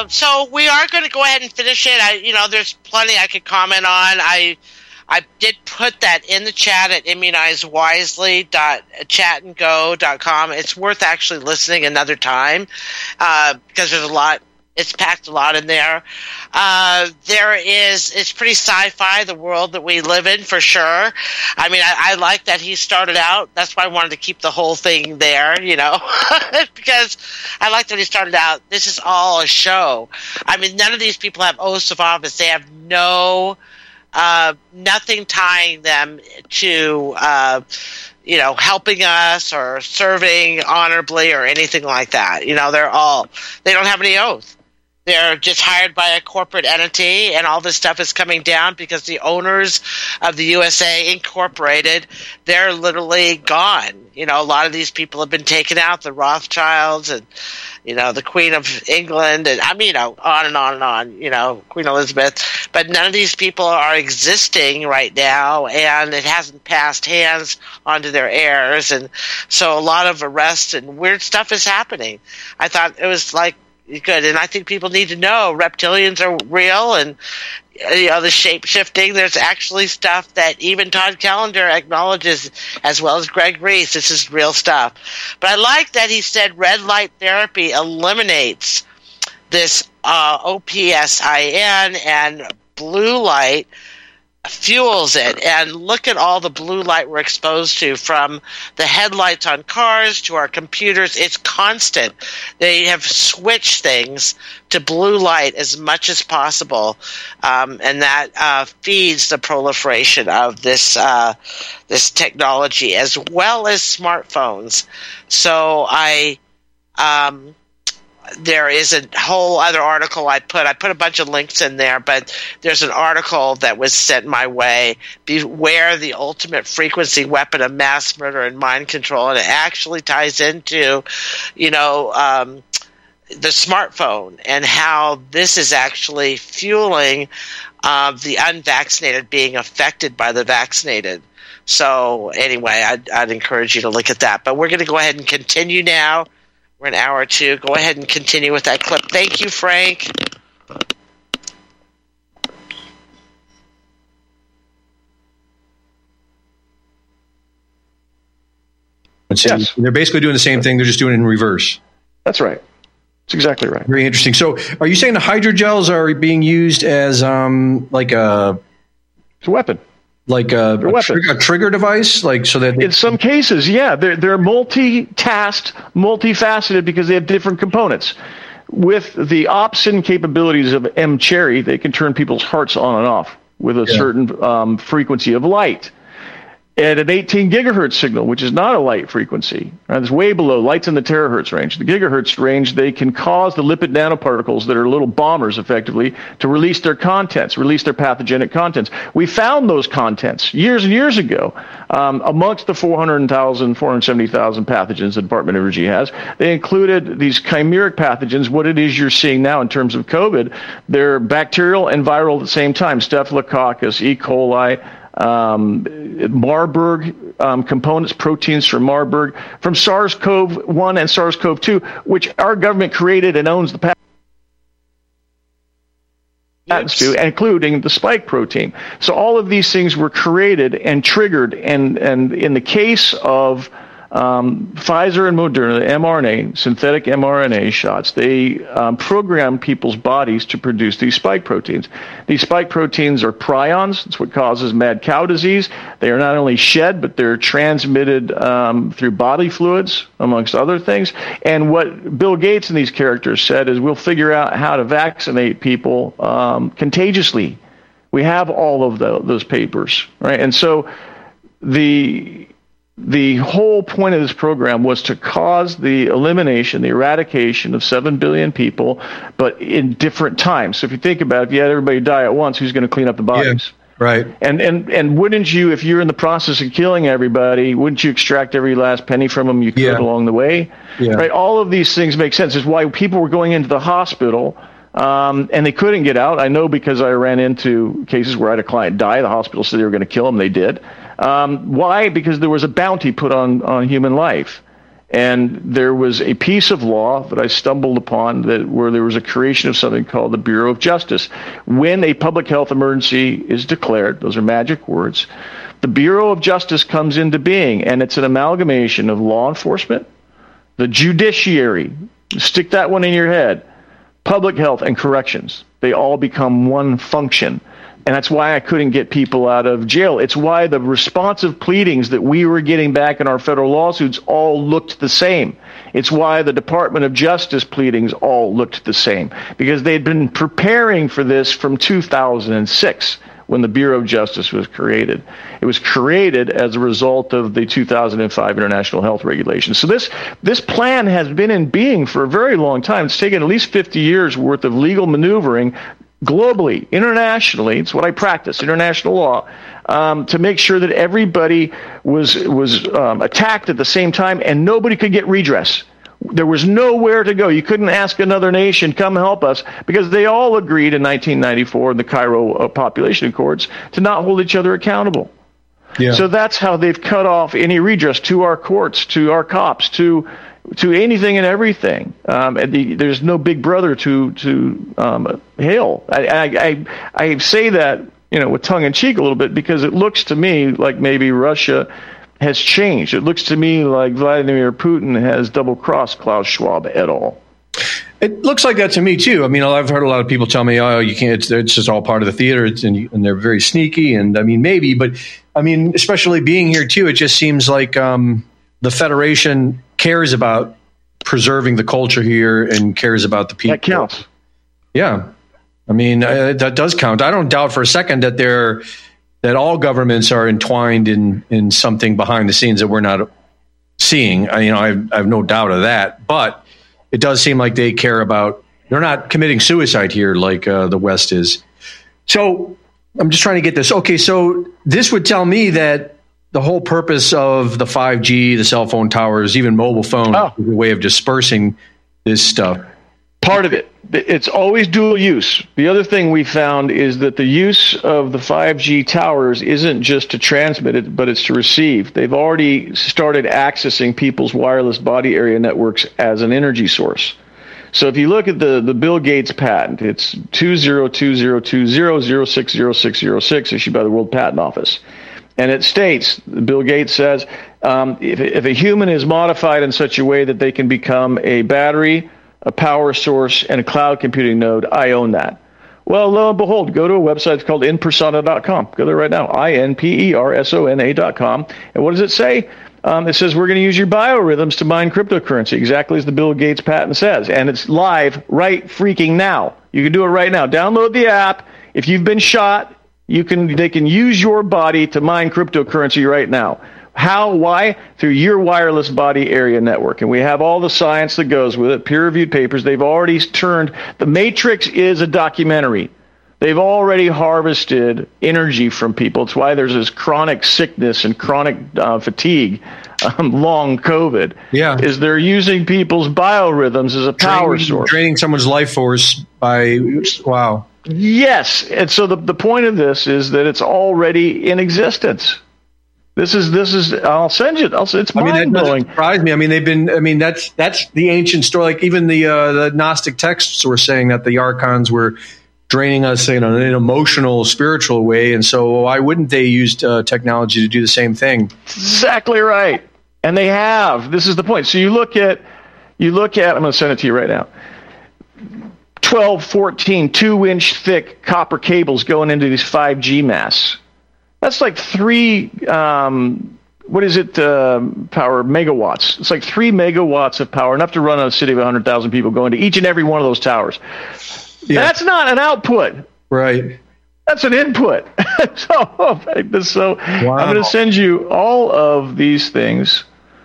So we are going to go ahead and finish it. There's plenty I could comment on. I did put that in the chat at immunizewisely.chatandgo.com. It's worth actually listening another time because there's a lot. It's packed a lot in there. It's pretty sci-fi, the world that we live in, for sure. I mean, I like that he started out. That's why I wanted to keep the whole thing there, because I like that he started out. This is all a show. I mean, none of these people have oaths of office. They have nothing tying them to, helping us or serving honorably or anything like that. They don't have any oath. They're just hired by a corporate entity, and all this stuff is coming down because the owners of the USA Incorporated, they're literally gone. A lot of these people have been taken out, the Rothschilds and, the Queen of England, and on and on and on, Queen Elizabeth. But none of these people are existing right now, and it hasn't passed hands onto their heirs. And so a lot of arrests and weird stuff is happening. I thought it was good, and I think people need to know reptilians are real, and the shape shifting. There's actually stuff that even Todd Callender acknowledges, as well as Greg Reese. This is real stuff. But I like that he said red light therapy eliminates this OPSIN, and blue light fuels it. And look at all the blue light we're exposed to, from the headlights on cars to our computers. It's constant. They have switched things to blue light as much as possible, and that feeds the proliferation of this technology, as well as smartphones. So there is a whole other article I put a bunch of links in there, but there's an article that was sent my way, Beware the Ultimate Frequency Weapon of Mass Murder and Mind Control, and it actually ties into, the smartphone and how this is actually fueling the unvaccinated being affected by the vaccinated. So anyway, I'd encourage you to look at that. But we're going to go ahead and continue now. We're an hour or two. Go ahead and continue with that clip. Thank you, Frank. Yes. They're basically doing the same thing. They're just doing it in reverse. That's right. That's exactly right. Very interesting. So are you saying the hydrogels are being used as it's a weapon? Like a trigger device, so that in some cases, yeah, they're multitasked, multifaceted, because they have different components. With the opsin capabilities of M Cherry, they can turn people's hearts on and off with a certain frequency of light. At an 18 gigahertz signal, which is not a light frequency, right? It's way below. Light's in the terahertz range. The gigahertz range, they can cause the lipid nanoparticles that are little bombers, effectively, to release their pathogenic contents. We found those contents years and years ago amongst the 470,000 pathogens the Department of Energy has. They included these chimeric pathogens. What it is you're seeing now in terms of COVID, they're bacterial and viral at the same time. Staphylococcus, E. coli, Marburg components, proteins from Marburg, from SARS-CoV-1 and SARS-CoV-2, which our government created and owns the patents to, including the spike protein. So all of these things were created and triggered, and in the case of Pfizer and Moderna, mRNA, synthetic mRNA shots, they program people's bodies to produce these spike proteins. These spike proteins are prions. That's what causes mad cow disease. They are not only shed, but they're transmitted through bodily fluids, amongst other things. And what Bill Gates and these characters said is, we'll figure out how to vaccinate people contagiously. We have all of those papers, right? And so the whole point of this program was to cause the elimination, the eradication of 7 billion people, but in different times. So if you think about it, if you had everybody die at once, who's going to clean up the bodies? Yeah, right. And wouldn't you, if you're in the process of killing everybody, wouldn't you extract every last penny from them you could along the way? Yeah. Right? All of these things make sense. It's why people were going into the hospital and they couldn't get out. I know, because I ran into cases where I had a client die. The hospital said they were going to kill him. They did. Why? Because there was a bounty put on human life. And there was a piece of law that I stumbled upon where there was a creation of something called the Bureau of Justice. When a public health emergency is declared, those are magic words, the Bureau of Justice comes into being, and it's an amalgamation of law enforcement, the judiciary, stick that one in your head, public health, and corrections. They all become one function. And that's why I couldn't get people out of jail. It's why the responsive pleadings that we were getting back in our federal lawsuits all looked the same. It's why the Department of Justice pleadings all looked the same, because they'd been preparing for this from 2006 when the Bureau of Justice was created. It was created as a result of the 2005 International Health Regulations. So this plan has been in being for a very long time. It's taken at least 50 years worth of legal maneuvering globally, internationally. It's what I practice, international law, to make sure that everybody was attacked at the same time and nobody could get redress. There was nowhere to go. You couldn't ask another nation, come help us, because they all agreed in 1994 in the Cairo Population Accords to not hold each other accountable. Yeah. So that's how they've cut off any redress to our courts, to our cops, to anything and everything. There's no big brother to hail. I say that, with tongue in cheek a little bit, because it looks to me like maybe Russia has changed. It looks to me like Vladimir Putin has double-crossed Klaus Schwab et al. It looks like that to me, too. I mean, I've heard a lot of people tell me, oh, you can't, it's just all part of the theater, and they're very sneaky. And, I mean, maybe, but, I mean, especially being here, too, it just seems like the Federation cares about preserving the culture here and cares about the people. That counts. Yeah. I mean, that does count. I don't doubt for a second that all governments are entwined in something behind the scenes that we're not seeing. I have no doubt of that. But it does seem like they care about. They're not committing suicide here like the West is. So I'm just trying to get this. Okay, so this would tell me that the whole purpose of the 5G, the cell phone towers, even mobile phones, is a way of dispersing this stuff. Part of it. It's always dual use. The other thing we found is that the use of the 5G towers isn't just to transmit it, but it's to receive. They've already started accessing people's wireless body area networks as an energy source. So if you look at the Bill Gates patent, it's 202020060606 issued by the World Patent Office. And it states, Bill Gates says, if a human is modified in such a way that they can become a battery, a power source, and a cloud computing node, I own that. Well, lo and behold, go to a website called inpersona.com. Go there right now, INPERSONA.com. And what does it say? It says we're going to use your biorhythms to mine cryptocurrency, exactly as the Bill Gates patent says. And it's live right freaking now. You can do it right now. Download the app. If you've been shot, they can use your body to mine cryptocurrency right now. How? Why? Through your wireless body area network. And we have all the science that goes with it, peer-reviewed papers. They've already turned, The Matrix is a documentary. They've already harvested energy from people. It's why there's this chronic sickness and chronic fatigue, long COVID. Yeah. Is they're using people's biorhythms as a power source. Draining someone's life force by, wow. Yes. And so the point of this is that it's already in existence. This is. I'll send you. It's mind blowing. That surprised me. I mean, that's the ancient story. Like even the Gnostic texts were saying that the archons were draining us in an emotional, spiritual way, and so why wouldn't they use technology to do the same thing? Exactly right, and they have. This is the point. So you look at. I'm going to send it to you right now. 12, 14, 2-inch thick copper cables going into these 5G masts. That's like 3, power megawatts. It's like 3 megawatts of power, enough to run a city of 100,000 people going to each and every one of those towers. Yeah. That's not an output. Right. That's an input. So wow. I'm going to send you all of these things,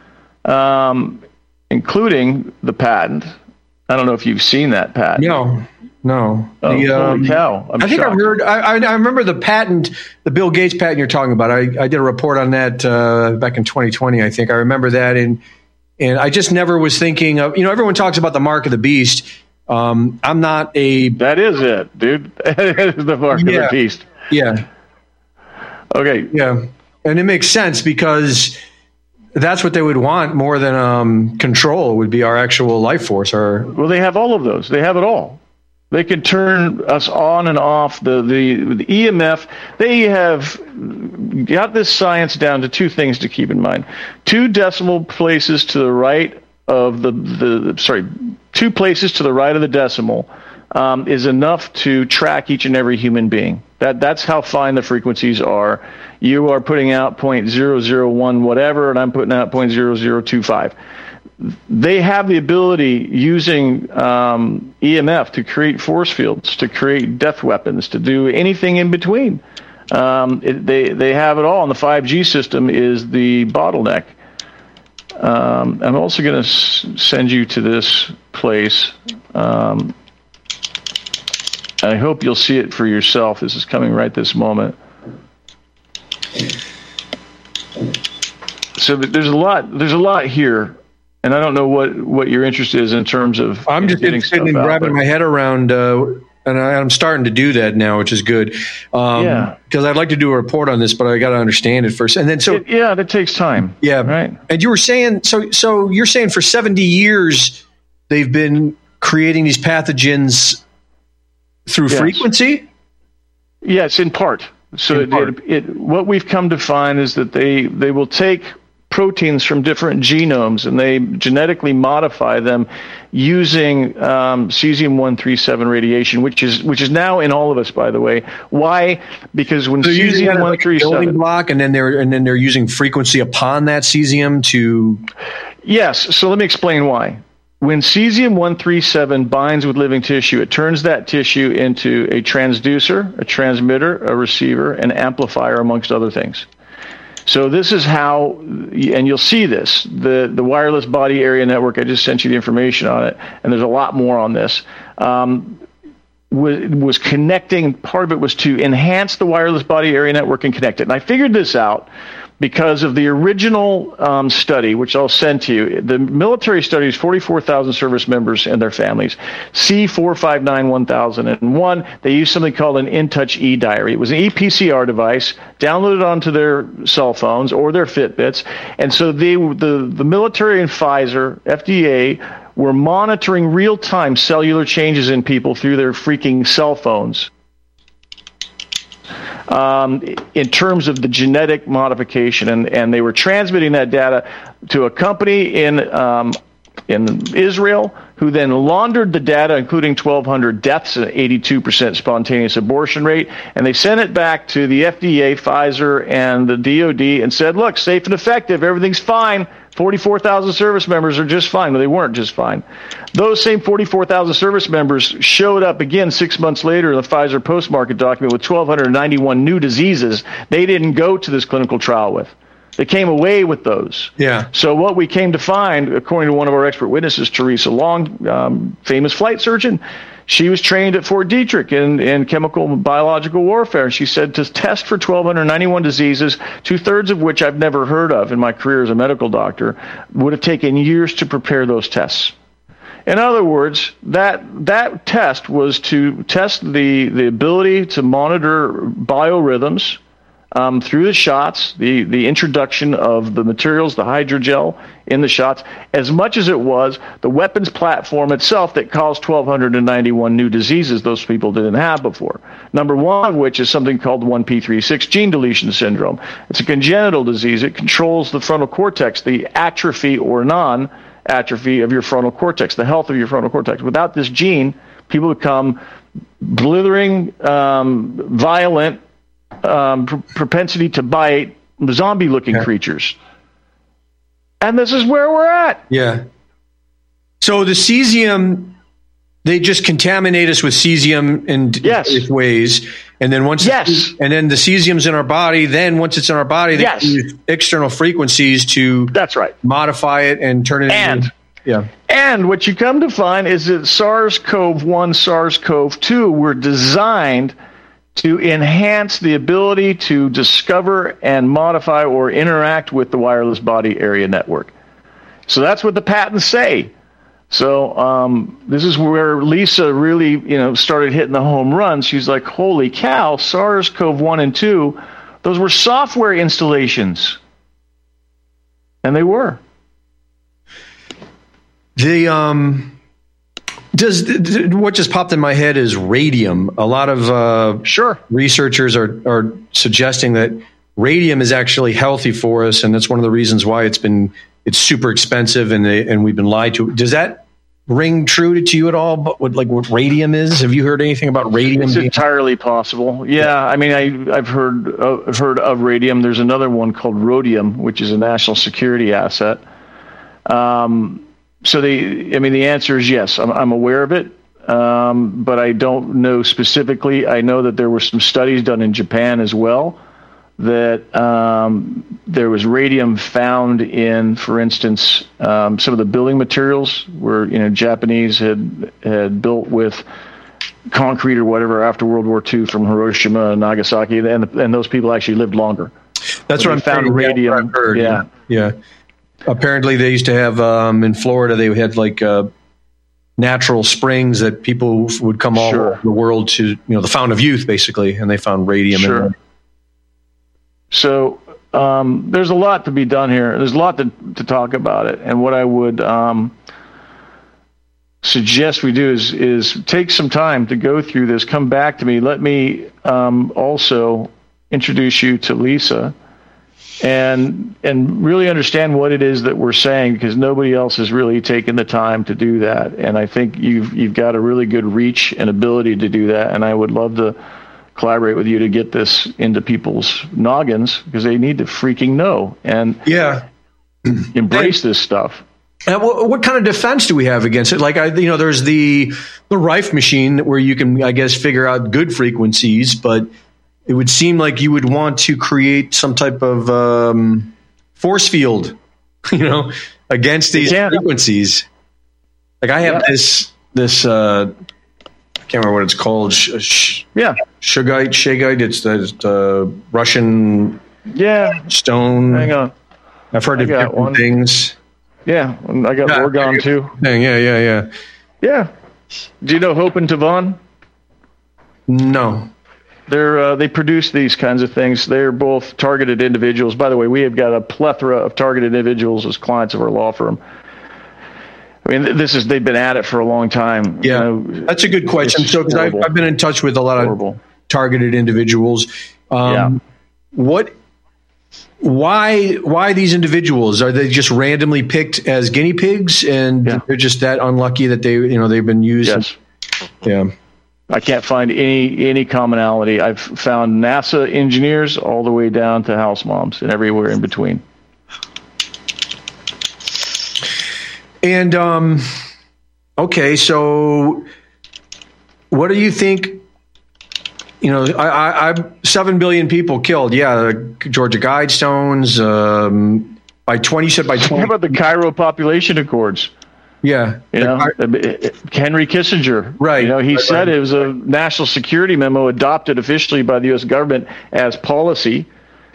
including the patent. I don't know if you've seen that patent. No. Holy cow. I think I've heard. I remember the patent, the Bill Gates patent you're talking about. I did a report on that back in 2020. I think I remember that, and I just never was thinking of. Everyone talks about the mark of the beast. I'm not a. That is it, dude. That is the mark of the beast. Yeah. Okay. Yeah, and it makes sense because that's what they would want more than control. Would be our actual life force. Well, they have all of those. They have it all. They can turn us on and off. The EMF. They have got this science down to two things to keep in mind: 2 decimal places to the right of the 2 places to the right of the decimal is enough to track each and every human being. That's how fine the frequencies are. You are putting out 0.001 whatever, and I'm putting out 0.0025. They have the ability, using EMF, to create force fields, to create death weapons, to do anything in between. They have it all, and the 5G system is the bottleneck. I'm also going to send you to this place. I hope you'll see it for yourself. This is coming right this moment. So there's a lot here, and I don't know what your interest is in terms of. I'm just interested in grabbing my head around, and I'm starting to do that now, which is good. Because I'd like to do a report on this, but I got to understand it first, and then that takes time. Yeah, right. And you were saying so you're saying for 70 years they've been creating these pathogens through frequency? Yes, in part. So what we've come to find is that they will take proteins from different genomes and they genetically modify them using cesium-137 radiation, which is now in all of us, by the way. Why? Because when cesium-137 building block, and then they're using frequency upon that cesium to. Yes. So let me explain why. When cesium-137 binds with living tissue, it turns that tissue into a transducer, a transmitter, a receiver, an amplifier, amongst other things. So this is how, and you'll see this, the wireless body area network, I just sent you the information on it, and there's a lot more on this, was connecting, part of it was to enhance the wireless body area network and connect it. And I figured this out because of the original study, which I'll send to you. The military studies 44,000 service members and their families. C459-1001, they used something called an InTouch eDiary. It was an ePCR device downloaded onto their cell phones or their Fitbits. And so the military and Pfizer, FDA, were monitoring real-time cellular changes in people through their freaking cell phones. In terms of the genetic modification, and they were transmitting that data to a company in Israel, who then laundered the data, including 1,200 deaths and 82% spontaneous abortion rate, and they sent it back to the FDA, Pfizer, and the DoD, and said, "Look, safe and effective, everything's fine. 44,000 service members are just fine." Well, they weren't just fine. Those same 44,000 service members showed up again 6 months later in the Pfizer post-market document with 1,291 new diseases they didn't go to this clinical trial with. They came away with those. Yeah. So what we came to find, according to one of our expert witnesses, Teresa Long, famous flight surgeon, she was trained at Fort Detrick in chemical and biological warfare. She said to test for 1,291 diseases, 2/3 of which I've never heard of in my career as a medical doctor, would have taken years to prepare those tests. In other words, that test was to test the ability to monitor biorhythms through the shots, the introduction of the materials, the hydrogel in the shots, as much as it was the weapons platform itself that caused 1,291 new diseases those people didn't have before. Number one of which is something called 1p36 gene deletion syndrome. It's a congenital disease. It controls the frontal cortex, the atrophy or non-atrophy of your frontal cortex, the health of your frontal cortex. Without this gene, people become blithering, violent, propensity to bite, zombie-looking creatures. And this is where we're at. Yeah. So the cesium, they just contaminate us with cesium in various ways. And then once and then the cesium's in our body, then once it's in our body, they use external frequencies to modify it and turn it into... Yeah. And what you come to find is that SARS-CoV-1, SARS-CoV-2 were designed to enhance the ability to discover and modify or interact with the wireless body area network. So that's what the patents say. So this is where Lisa really, started hitting the home runs. She's like, holy cow, SARS-CoV-1 and 2, those were software installations. And they were. What just popped in my head is radium. A lot of researchers are suggesting that radium is actually healthy for us, and that's one of the reasons why it's super expensive and we've been lied to. Does that ring true to you at all? But what radium is? Have you heard anything about radium? It's entirely possible. Yeah, I mean, I've heard of radium. There's another one called rhodium, which is a national security asset. So the answer is yes. I'm aware of it, but I don't know specifically. I know that there were some studies done in Japan as well that there was radium found in, for instance, some of the building materials where Japanese had built with concrete or whatever after World War II from Hiroshima and Nagasaki, and those people actually lived longer. That's what I'm found saying. radium. Yeah. Apparently, they used to have in Florida. They had natural springs that people would come all over the world to, the fountain of youth, basically, and they found radium in there. So there's a lot to be done here. There's a lot to talk about it, and what I would suggest we do is take some time to go through this. Come back to me. Let me also introduce you to Lisa. And really understand what it is that we're saying, because nobody else has really taken the time to do that. And I think you've got a really good reach and ability to do that. And I would love to collaborate with you to get this into people's noggins, because they need to freaking know and embrace this stuff. And what kind of defense do we have against it? There's the Rife machine where you can, I guess, figure out good frequencies, but it would seem like you would want to create some type of force field, against these frequencies. Like I have this I can't remember what it's called. Shugite. It's the Russian stone. Hang on. I've heard of different things. Yeah, I got orgone too. Yeah. Do you know Hope and Tavon? No. They produce these kinds of things. They're both targeted individuals. By the way, we have got a plethora of targeted individuals as clients of our law firm. I mean, they've been at it for a long time. Yeah, that's a good question. So, because I've been in touch with a lot of targeted individuals. Why these individuals? Are they just randomly picked as guinea pigs, and they're just that unlucky that they've been used? Yes. Yeah. I can't find any commonality. I've found NASA engineers all the way down to house moms and everywhere in between. And okay, so what do you think? I 7 billion people killed. Yeah, the Georgia Guidestones. By 20, you said by 20. How about the Cairo Population Accords? Yeah. Henry Kissinger. Right. He said it was a national security memo adopted officially by the U.S. government as policy.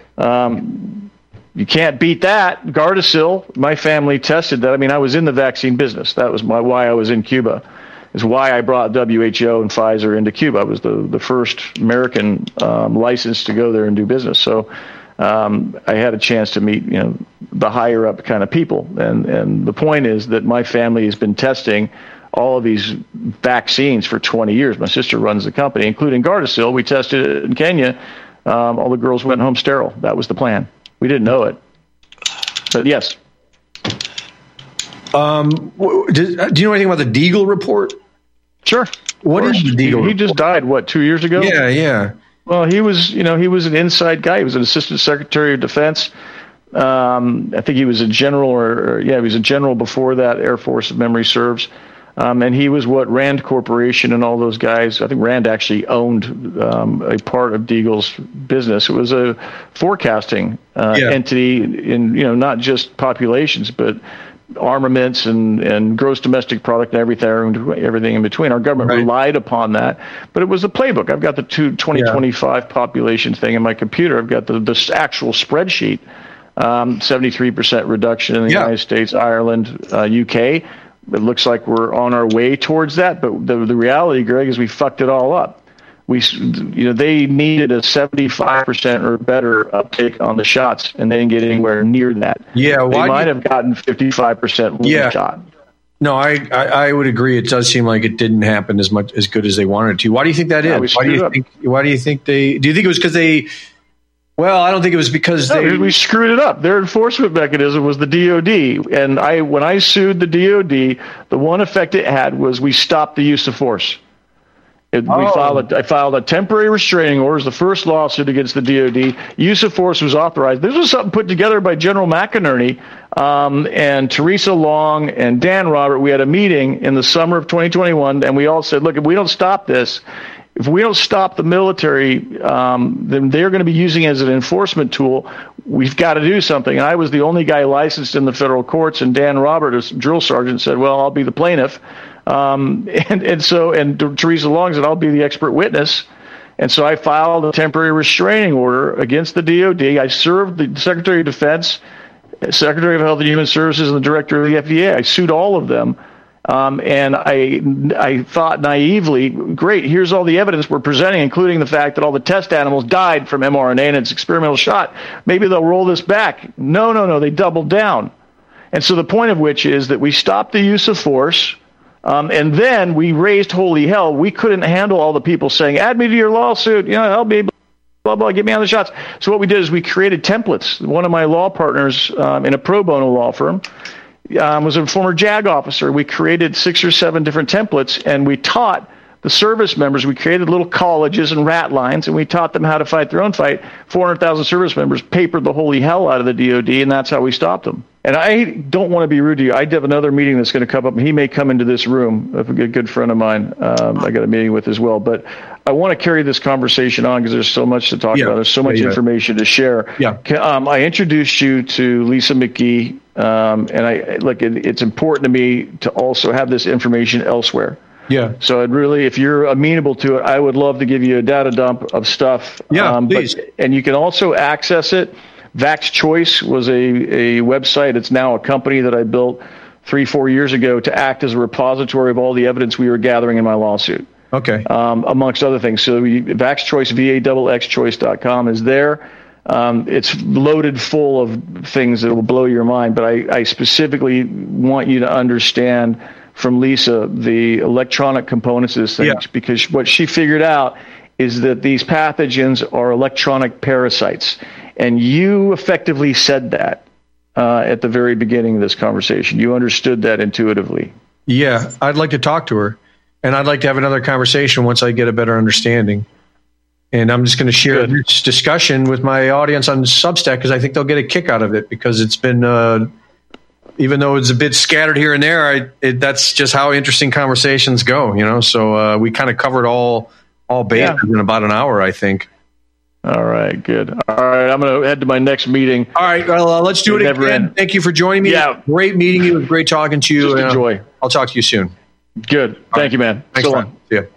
You can't beat that. Gardasil, my family tested that. I mean, I was in the vaccine business. That was why I was in Cuba. It's why I brought WHO and Pfizer into Cuba. I was the first American licensed to go there and do business. So I had a chance to meet, the higher up kind of people. And the point is that my family has been testing all of these vaccines for 20 years. My sister runs the company, including Gardasil. We tested it in Kenya. All the girls went home sterile. That was the plan. We didn't know it. But yes. Do you know anything about the Deagle report? Sure. What is the Deagle report? He just died, 2 years ago? Yeah. Well, he was an inside guy. He was an assistant secretary of defense. I think he was a general, he was a general before that, Air Force, if memory serves. And he was what Rand Corporation and all those guys, I think Rand actually owned a part of Deagle's business. It was a forecasting entity in, not just populations, but armaments and gross domestic product and everything in between. Our government relied upon that, but it was a playbook. I've got the 2025 population thing in my computer. I've got the actual spreadsheet, 73% reduction in the United States, Ireland, UK. It looks like we're on our way towards that, but the reality, Greg, is we fucked it all up. they needed a 75% or better uptake on the shots, and they didn't get anywhere near that. Yeah, they might have gotten 55% one shot. No, I would agree. It does seem like it didn't happen as good as they wanted to. Why do you think that is? Why do you think do you think it was because they? Well, I don't think it was because we screwed it up. Their enforcement mechanism was the DOD, and when I sued the DOD, the one effect it had was we stopped the use of force. I filed a temporary restraining order. It was the first lawsuit against the DOD. Use of force was authorized. This was something put together by General McInerney and Teresa Long and Dan Robert. We had a meeting in the summer of 2021, and we all said, look, if we don't stop this, if we don't stop the military, then they're going to be using it as an enforcement tool. We've got to do something. And I was the only guy licensed in the federal courts, and Dan Robert, as drill sergeant, said, well, I'll be the plaintiff. And Teresa Long said, I'll be the expert witness. And so I filed a temporary restraining order against the DOD. I served the Secretary of Defense, Secretary of Health and Human Services, and the Director of the FDA. I sued all of them. And I thought naively, great, here's all the evidence we're presenting, including the fact that all the test animals died from mRNA and its experimental shot. Maybe they'll roll this back. No, they doubled down. And so the point of which is that we stopped the use of force. And then we raised holy hell. We couldn't handle all the people saying, add me to your lawsuit, help me, blah, blah, get me on the shots. So what we did is we created templates. One of my law partners in a pro bono law firm was a former JAG officer. We created 6 or 7 different templates, and we taught the service members. We created little colleges and rat lines, and we taught them how to fight their own fight. 400,000 service members papered the holy hell out of the DOD, and that's how we stopped them. And I don't want to be rude to you. I have another meeting that's going to come up, and he may come into this room, a good friend of mine I got a meeting with as well. But I want to carry this conversation on because there's so much to talk about. There's so much information to share. Yeah. I introduced you to Lisa McGee, and it's important to me to also have this information elsewhere. Yeah. So if you're amenable to it, I would love to give you a data dump of stuff. Yeah, please. And you can also access it. Vax Choice was a website. It's now a company that I built 3-4 years ago to act as a repository of all the evidence we were gathering in my lawsuit. Okay. Amongst other things. So Vax Choice, VAXXchoice.com is there. It's loaded full of things that will blow your mind. But I specifically want you to understand from Lisa the electronic components of this thing, because what she figured out is that these pathogens are electronic parasites. And you effectively said that at the very beginning of this conversation. You understood that intuitively. Yeah, I'd like to talk to her, and I'd like to have another conversation once I get a better understanding. And I'm just going to share this discussion with my audience on Substack because I think they'll get a kick out of it, because it's been, even though it's a bit scattered here and there, that's just how interesting conversations go, So we kind of covered all bases in about an hour, I think. All right, good. All right, I'm going to head to my next meeting. All right, well, let's do it again. Thank you for joining me. Yeah. Great meeting you. It was great talking to you. Just enjoy. I'll talk to you soon. Good. Thank you, man. Thanks, so man. long. See ya.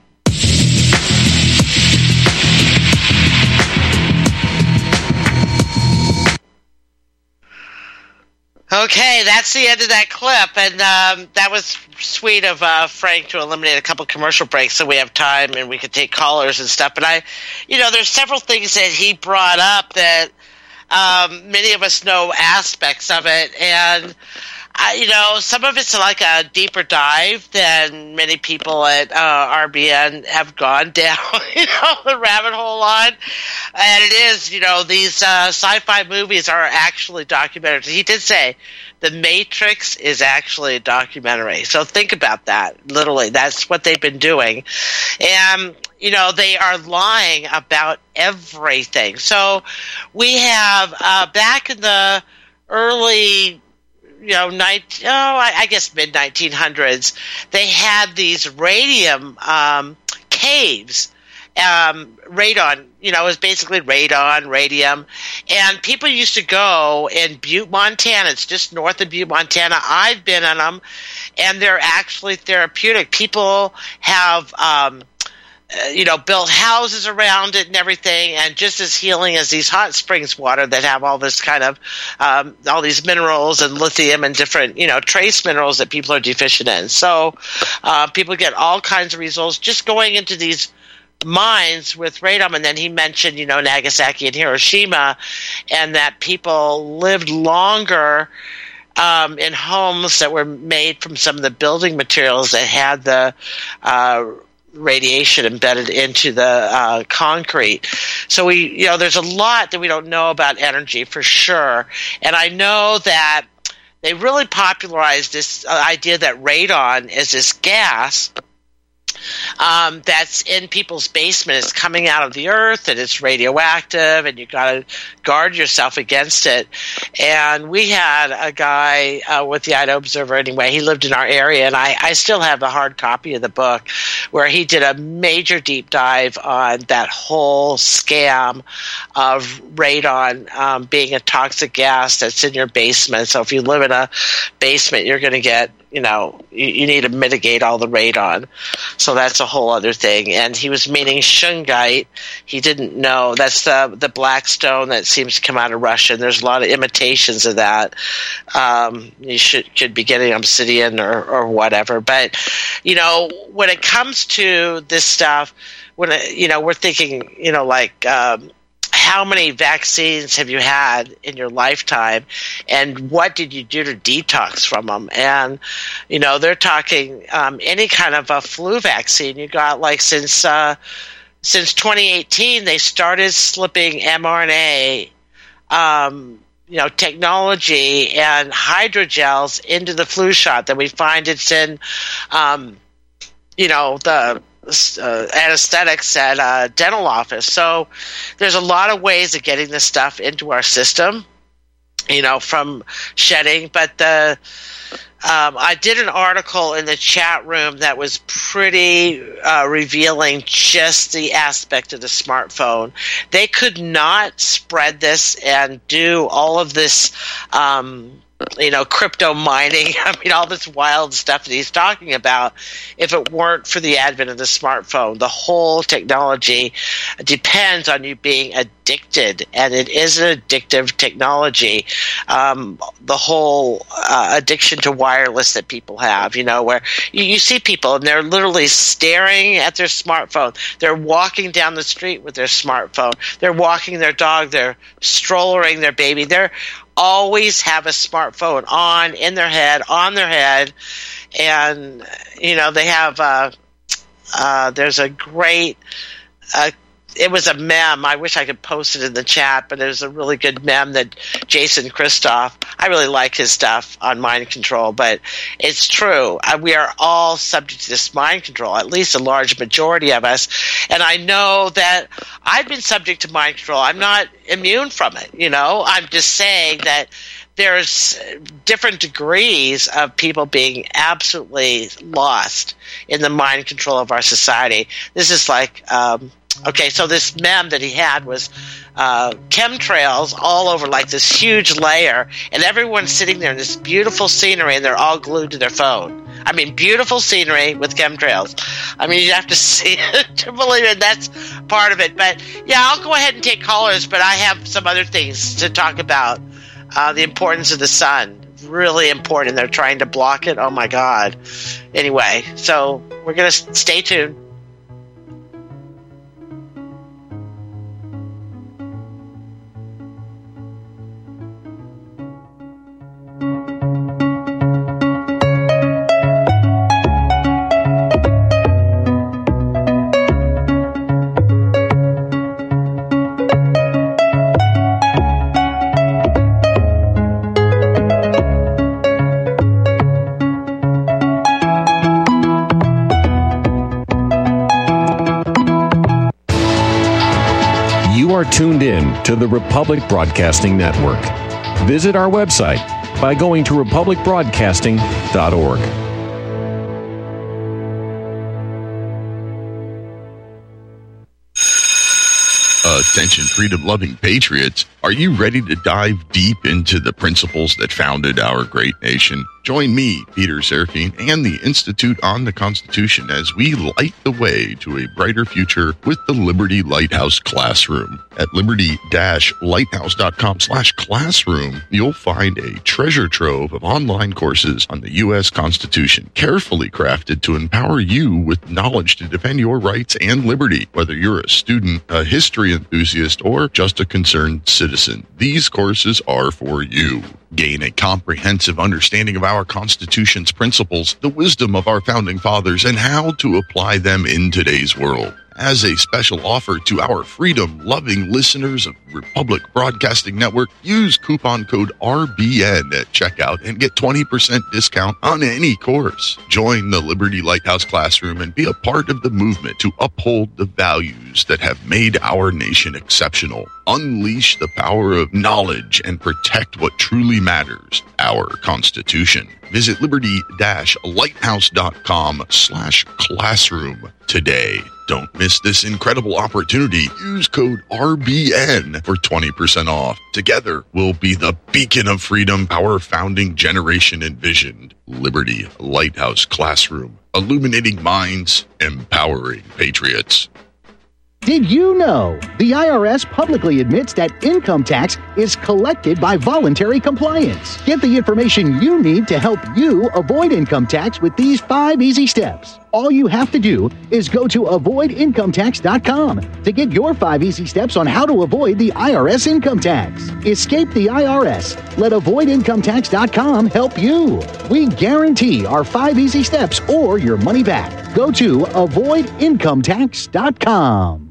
Okay, that's the end of that clip, and that was sweet of Frank to eliminate a couple commercial breaks so we have time and we could take callers and stuff. But there's several things that he brought up that many of us know aspects of it, and some of it's like a deeper dive than many people at RBN have gone down, the rabbit hole on. And it is, these sci-fi movies are actually documentaries. He did say The Matrix is actually a documentary. So think about that, literally. That's what they've been doing. And, they are lying about everything. So we have, back in the early I guess mid-1900s, they had these radium caves. Radon, it was basically radon, radium. And people used to go in Butte, Montana. It's just north of Butte, Montana. I've been in them, and they're actually therapeutic. People have built houses around it and everything, and just as healing as these hot springs water that have all this kind of all these minerals and lithium and different trace minerals that people are deficient in. So people get all kinds of results just going into these mines with radon, and then he mentioned, Nagasaki and Hiroshima, and that people lived longer in homes that were made from some of the building materials that had the radiation embedded into the concrete. So there's a lot that we don't know about energy for sure, and I know that they really popularized this idea that radon is this gas that's in people's basement. It's coming out of the earth, and it's radioactive, and you got to guard yourself against it. And we had a guy with the Idaho Observer anyway. He lived in our area, and I still have the hard copy of the book where he did a major deep dive on that whole scam of radon being a toxic gas that's in your basement. So if you live in a basement, you're going to get you need to mitigate all the radon. So that's a whole other thing. And he was meaning shungite. He didn't know. That's the black stone that seems to come out of Russia. And there's a lot of imitations of that. You should be getting obsidian or whatever. But, when it comes to this stuff, we're thinking, how many vaccines have you had in your lifetime, and what did you do to detox from them? And, they're talking any kind of a flu vaccine. You got since 2018, they started slipping mRNA, technology and hydrogels into the flu shot that we find it's in, the anesthetics at dental office. So there's a lot of ways of getting this stuff into our system, from shedding. But I did an article in the chat room that was pretty revealing just the aspect of the smartphone. They could not spread this and do all of this crypto mining, all this wild stuff that he's talking about, if it weren't for the advent of the smartphone. The whole technology depends on you being addicted, and it is an addictive technology. The whole addiction to wireless that people have, where you see people and they're literally staring at their smartphone. They're walking down the street with their smartphone. They're walking their dog. They're strollering their baby. They're always have a smartphone on their head, and they have there's a great it was a meme. I wish I could post it in the chat, but there's a really good meme that Jason Christoff, I really like his stuff on mind control, but it's true. We are all subject to this mind control, at least a large majority of us. And I know that I've been subject to mind control. I'm not immune from it, I'm just saying that there's different degrees of people being absolutely lost in the mind control of our society. This is okay, so this meme that he had was chemtrails all over, this huge layer, and everyone's sitting there in this beautiful scenery, and they're all glued to their phone. Beautiful scenery with chemtrails. You have to see it to believe it. That's part of it. But, yeah, I'll go ahead and take callers, but I have some other things to talk about. The importance of the sun. Really important. They're trying to block it. Oh, my God. Anyway, so we're going to stay tuned. Tuned in to the Republic Broadcasting Network. Visit our website by going to republicbroadcasting.org. A Attention, freedom-loving patriots. Are you ready to dive deep into the principles that founded our great nation? Join me, Peter Serafine, and the Institute on the Constitution as we light the way to a brighter future with the Liberty Lighthouse Classroom. At liberty-lighthouse.com/classroom, you'll find a treasure trove of online courses on the U.S. Constitution, carefully crafted to empower you with knowledge to defend your rights and liberty, whether you're a student, a history enthusiast, or just a concerned citizen. These courses are for you. Gain a comprehensive understanding of our Constitution's principles, the wisdom of our founding fathers, and how to apply them in today's world. As a special offer to our freedom-loving listeners of Republic Broadcasting Network, use coupon code RBN at checkout and get 20% discount on any course. Join the Liberty Lighthouse Classroom and be a part of the movement to uphold the values that have made our nation exceptional. Unleash the power of knowledge and protect what truly matters, our Constitution. Visit liberty-lighthouse.com/classroom today. Don't miss this incredible opportunity. Use code RBN for 20% off. Together, we'll be the beacon of freedom our founding generation envisioned. Liberty Lighthouse Classroom. Illuminating minds, empowering patriots. Did you know the IRS publicly admits that income tax is collected by voluntary compliance? Get the information you need to help you avoid income tax with these 5 easy steps. All you have to do is go to avoidincometax.com to get your 5 easy steps on how to avoid the IRS income tax. Escape the IRS. Let avoidincometax.com help you. We guarantee our 5 easy steps or your money back. Go to avoidincometax.com.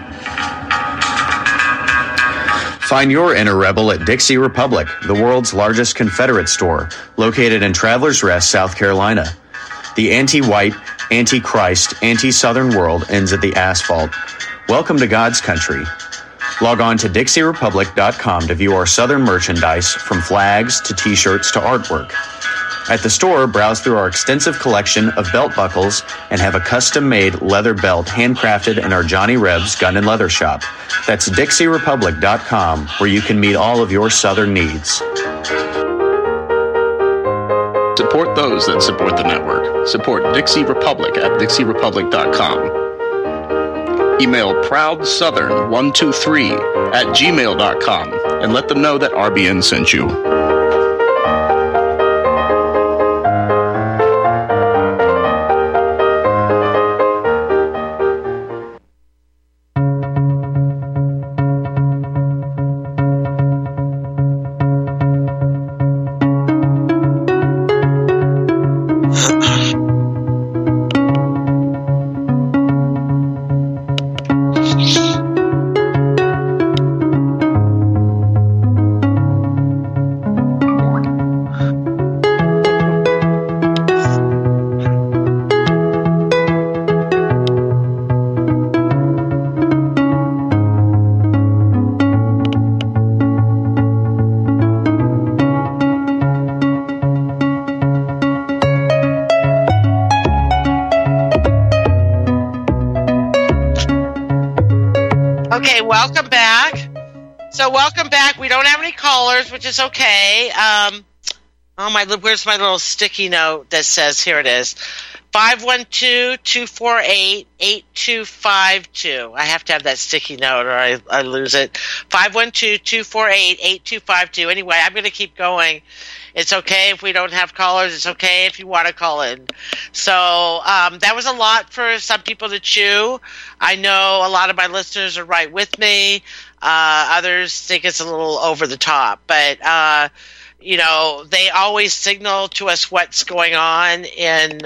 Find your inner rebel at Dixie Republic, the world's largest Confederate store, located in Travelers Rest, South Carolina. The anti-white, anti-Christ, anti-Southern world ends at the asphalt. Welcome to God's country. Log on to DixieRepublic.com to view our Southern merchandise, from flags to t-shirts to artwork. At the store, browse through our extensive collection of belt buckles and have a custom-made leather belt handcrafted in our Johnny Rebs Gun and Leather Shop. That's DixieRepublic.com, where you can meet all of your Southern needs. Support those that support the network. Support Dixie Republic at DixieRepublic.com. Email ProudSouthern123@gmail.com and let them know that RBN sent you. Welcome back. So welcome back. We don't have any callers, which is okay. Where's my little sticky note that says, here it is, 512-248-8252. I have to have that sticky note or I lose it. 512-248-8252. Anyway, I'm going to keep going. It's okay if we don't have callers. It's okay if you want to call in. So that was a lot for some people to chew. I know a lot of my listeners are right with me. Others think it's a little over the top. But, they always signal to us what's going on in,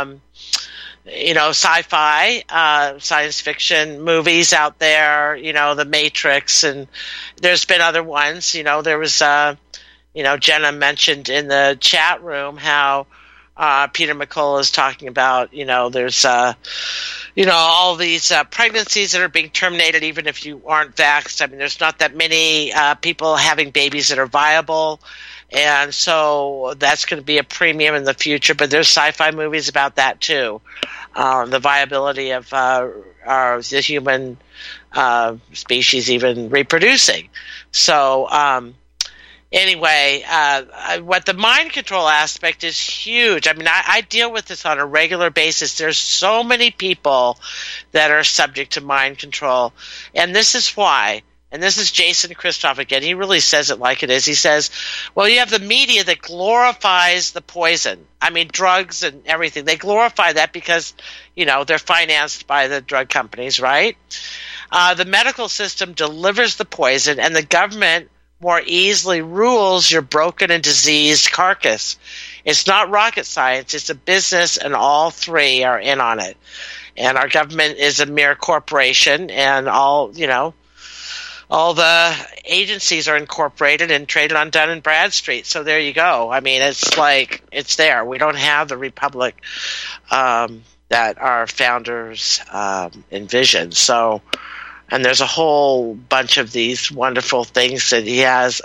sci-fi, science fiction movies out there, The Matrix, and there's been other ones. There was Jenna mentioned in the chat room how Peter McCullough is talking about, there's, all these pregnancies that are being terminated even if you aren't vaxxed. I mean, there's not that many people having babies that are viable. And so that's going to be a premium in the future. But there's sci-fi movies about that, too. The viability of the human species even reproducing. So anyway, what the mind control aspect is huge. I mean, I deal with this on a regular basis. There's so many people that are subject to mind control, and this is why. And this is Jason Christoff again. He really says it like it is. He says, well, you have the media that glorifies the poison. I mean, drugs and everything. They glorify that because, they're financed by the drug companies, right? The medical system delivers the poison, and the government more easily rules your broken and diseased carcass. It's not rocket science. It's a business, and all three are in on it. And our government is a mere corporation, and all the agencies are incorporated and traded on Dun & Bradstreet. So there you go. I mean, it's there. We don't have the republic that our founders envisioned. So, and there's a whole bunch of these wonderful things that he has.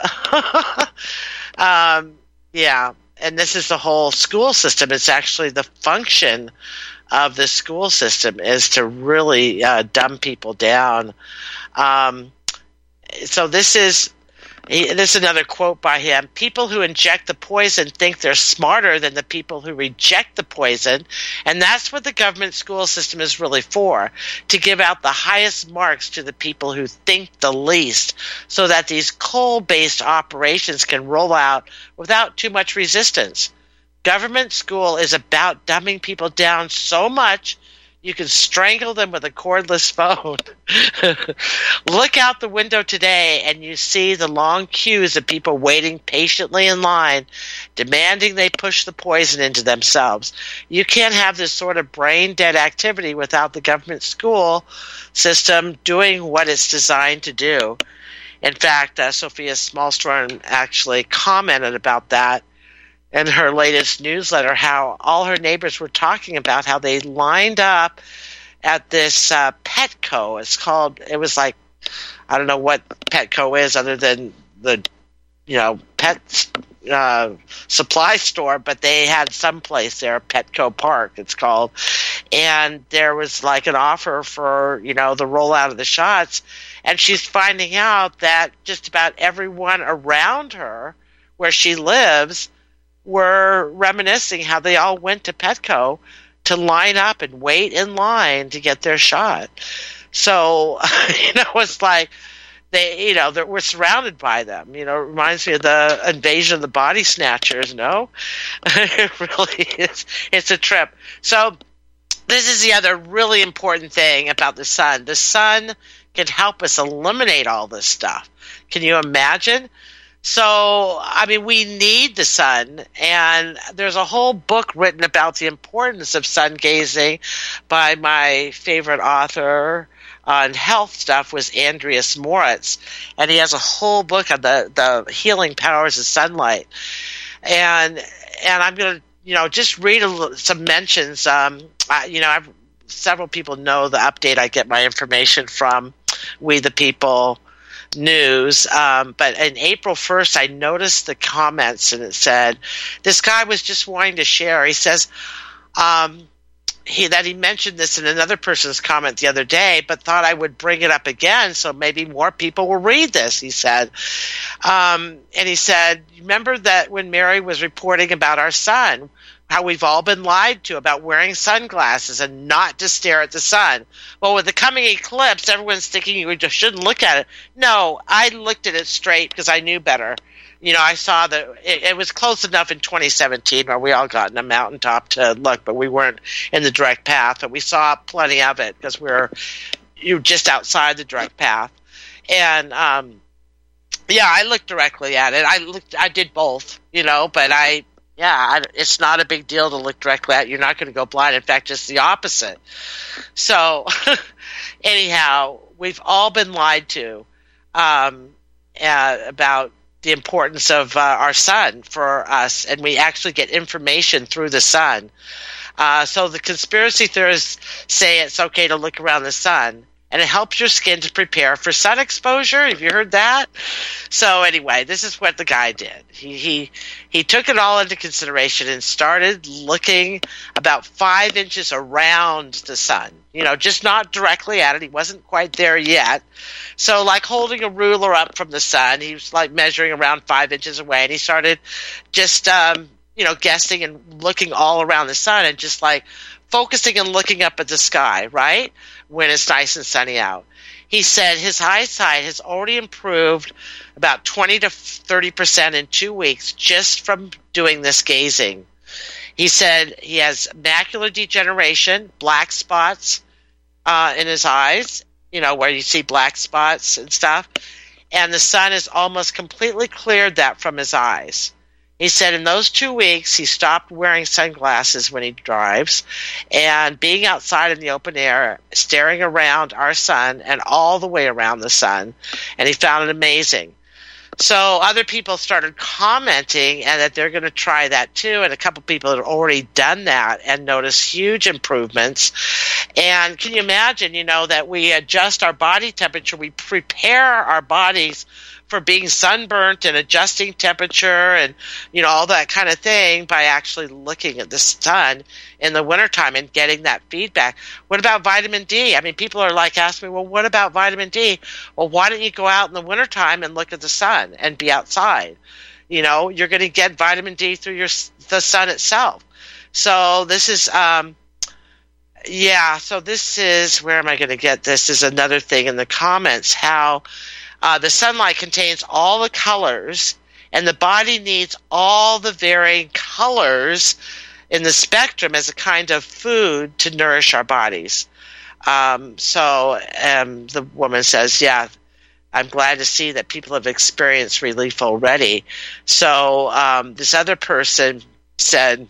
Yeah. And this is the whole school system. It's actually the function of the school system is to really dumb people down. So this is another quote by him. People who inject the poison think they're smarter than the people who reject the poison, and that's what the government school system is really for, to give out the highest marks to the people who think the least, so that these coal-based operations can roll out without too much resistance. Government school is about dumbing people down so much you can strangle them with a cordless phone. Look out the window today and you see the long queues of people waiting patiently in line, demanding they push the poison into themselves. You can't have this sort of brain-dead activity without the government school system doing what it's designed to do. In fact, Sophia Smallstorm actually commented about that in her latest newsletter, how all her neighbors were talking about how they lined up at this Petco. It was like, I don't know what Petco is other than the, pet supply store, but they had some place there, Petco Park it's called. And there was like an offer for, the rollout of the shots. And she's finding out that just about everyone around her where she lives were reminiscing how they all went to Petco to line up and wait in line to get their shot. So, it's like we're surrounded by them. It reminds me of the invasion of the body snatchers, no? It really is. It's a trip. So this is the other really important thing about the sun. The sun can help us eliminate all this stuff. Can you imagine? So, I mean, we need the sun, and there's a whole book written about the importance of sun gazing by my favorite author on health stuff was Andreas Moritz, and he has a whole book on the healing powers of sunlight. And I'm going to, just read some mentions. Several people know the update I get my information from We the People News, but in April 1st I noticed the comments, and it said this guy was just wanting to share. He says he mentioned this in another person's comment the other day, but thought I would bring it up again so maybe more people will read this, he said. And he said, remember that when Mary was reporting about our sun, how we've all been lied to about wearing sunglasses and not to stare at the sun. Well, with the coming eclipse, everyone's thinking you just shouldn't look at it. No, I looked at it straight because I knew better. I saw that it was close enough in 2017 where we all got in a mountaintop to look, but we weren't in the direct path. But we saw plenty of it because we were just outside the direct path. And, I looked directly at it. I did both, but it's not a big deal to look directly at it. You're not going to go blind. In fact, just the opposite. So, anyhow, we've all been lied to about the importance of our sun for us, and we actually get information through the sun. So the conspiracy theorists say it's okay to look around the sun, and it helps your skin to prepare for sun exposure. Have you heard that? So anyway, this is what the guy did. He took it all into consideration and started looking about 5 inches around the sun, just not directly at it. He wasn't quite there yet. So like holding a ruler up from the sun, he was like measuring around 5 inches away, and he started just, guessing and looking all around the sun and just like focusing and looking up at the sky, right? When it's nice and sunny out. He said his eyesight has already improved about 20 to 30% in 2 weeks just from doing this gazing. He said he has macular degeneration, black spots in his eyes, where you see black spots and stuff. And the sun has almost completely cleared that from his eyes. He said in those 2 weeks, he stopped wearing sunglasses when he drives and being outside in the open air, staring around our sun and all the way around the sun. And he found it amazing. So other people started commenting and that they're going to try that too. And a couple people had already done that and noticed huge improvements. And can you imagine, that we adjust our body temperature, we prepare our bodies for being sunburnt and adjusting temperature and, all that kind of thing by actually looking at the sun in the wintertime and getting that feedback. What about vitamin D? I mean, people are like asking me, well, what about vitamin D? Well, why don't you go out in the wintertime and look at the sun and be outside? You're going to get vitamin D through the sun itself. So this is, so this is, where am I going to get this? Is another thing in the comments, how the sunlight contains all the colors, and the body needs all the varying colors in the spectrum as a kind of food to nourish our bodies. The woman says, I'm glad to see that people have experienced relief already. So this other person said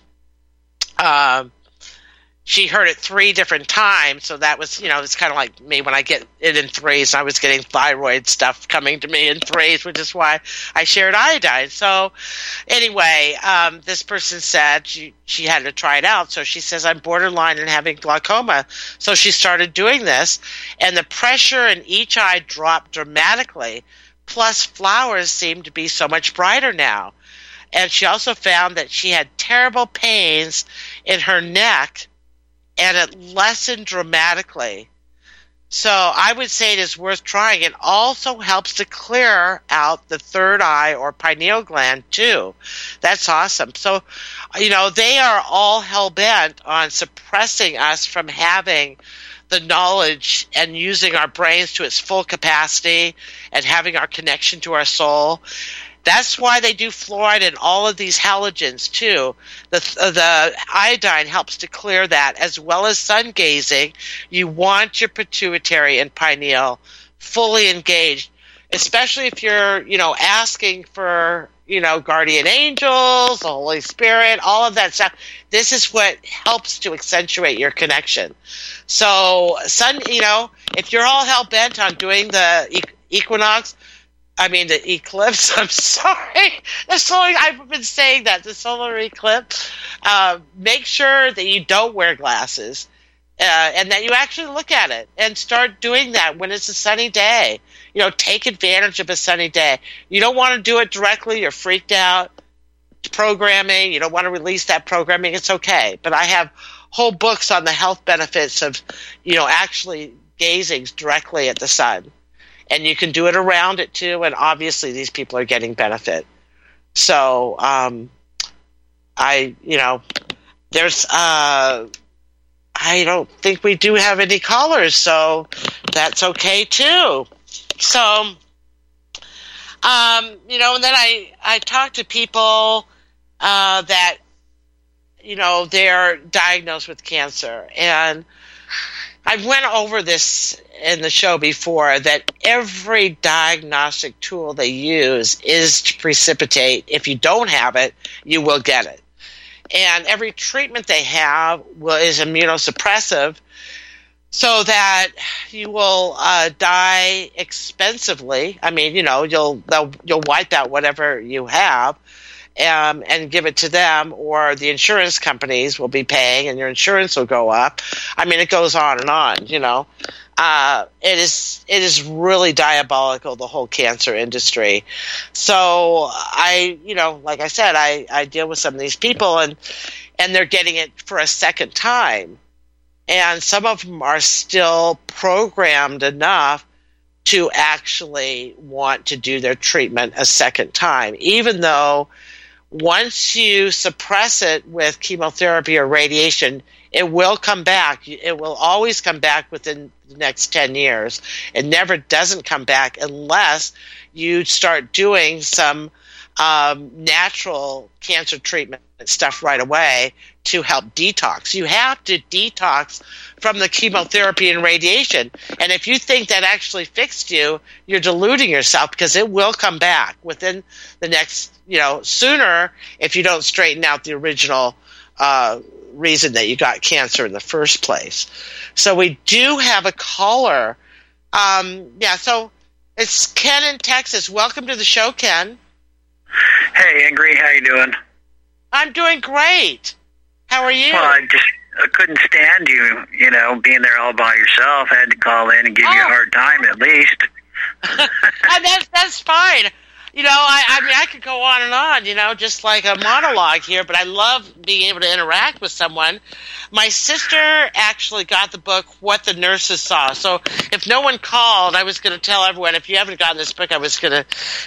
she heard it 3 different times. So that was, it's kind of like me when I get it in 3s. I was getting thyroid stuff coming to me in 3s, which is why I shared iodine. So anyway, this person said she had to try it out. So she says, I'm borderline and having glaucoma. So she started doing this, and the pressure in each eye dropped dramatically. Plus flowers seemed to be so much brighter now. And she also found that she had terrible pains in her neck, and it lessened dramatically. So I would say it is worth trying. It also helps to clear out the third eye or pineal gland too. That's awesome. So, they are all hell-bent on suppressing us from having the knowledge and using our brains to its full capacity and having our connection to our soul. That's why they do fluoride and all of these halogens too. The iodine helps to clear that, as well as sun gazing. You want your pituitary and pineal fully engaged, especially if you're, asking for, guardian angels, the Holy Spirit, all of that stuff. This is what helps to accentuate your connection. So if you're all hell bent on doing the the eclipse, I'm sorry. I've been saying that, the solar eclipse. Make sure that you don't wear glasses and that you actually look at it and start doing that when it's a sunny day. Take advantage of a sunny day. You don't want to do it directly. You're freaked out. Programming. You don't want to release that programming. It's okay. But I have whole books on the health benefits of, actually gazing directly at the sun. And you can do it around it too, and obviously these people are getting benefit. So, I don't think we do have any callers, so that's okay too. So, and then I talk to people that, they're diagnosed with cancer, and I went over this in the show before, that every diagnostic tool they use is to precipitate. If you don't have it, you will get it. And every treatment they have is immunosuppressive, so that you will die expensively. I mean, you'll wipe out whatever you have. and give it to them, or the insurance companies will be paying and your insurance will go up. I mean, it goes on and on, you know. It is really diabolical, the whole cancer industry. So like I said, I deal with some of these people and they're getting it for a second time. And some of them are still programmed enough to actually want to do their treatment a second time, even though once you suppress it with chemotherapy or radiation, it will come back. It will always come back within the next 10 years. It never doesn't come back unless you start doing some natural cancer treatment stuff right away to help detox. You have to detox from the chemotherapy and radiation. And if you think that actually fixed you, you're deluding yourself, because it will come back within the next, sooner, if you don't straighten out the original reason that you got cancer in the first place. So we do have a caller. So it's Ken in Texas. Welcome to the show, Ken. Hey, Ingrid, how you doing? I'm doing great. How are you? Well, I couldn't stand you, being there all by yourself. I had to call in and give you a hard time at least. That's fine. I could go on and on, just like a monologue here, but I love being able to interact with someone. My sister actually got the book, What the Nurses Saw. So if no one called, I was going to tell everyone, if you haven't gotten this book, I was going